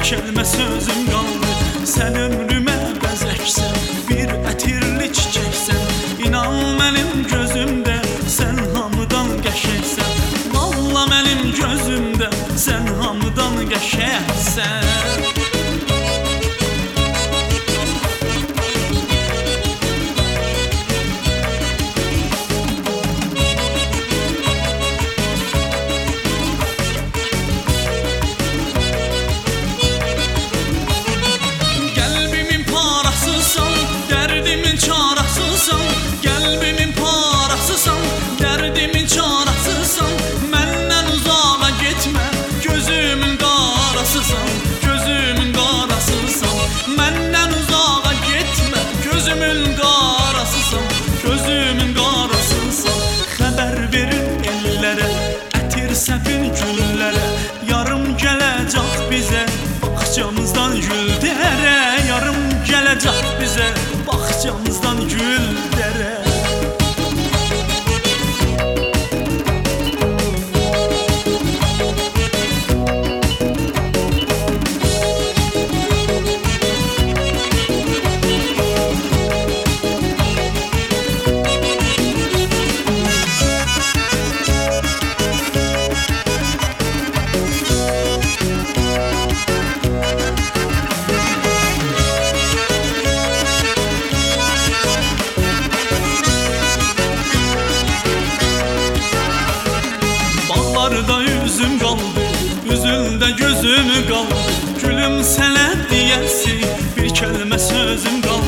kəlmə sözüm qaldı. Sən ömrümə bəzəksən, bir ətirli çiçəksən. İnan mənim gözümdə sən hamıdan qəşəngsən. Valla mənim gözümdə sən hamıdan qəşəngsən. Qəlbimin parasısan, dərdimin çarasısan. Məndən uzağa getmə, gözümün qarasısan. Gözümün qarasısan. Məndən uzağa getmə, gözümün qarasısan. Gözümün qarasısan. Xəbər verin ellərə, ətir səpin güllərə. Yarım gələcək bizə, bağçamızdan gül dərə. Yarım gələcək bizə, bağçamızdan gül dərə. Bağlarda üzüm qaldı, üzündə gözüm qaldı. Gülüm sənə deyəsi, bir kəlmə sözüm qaldı.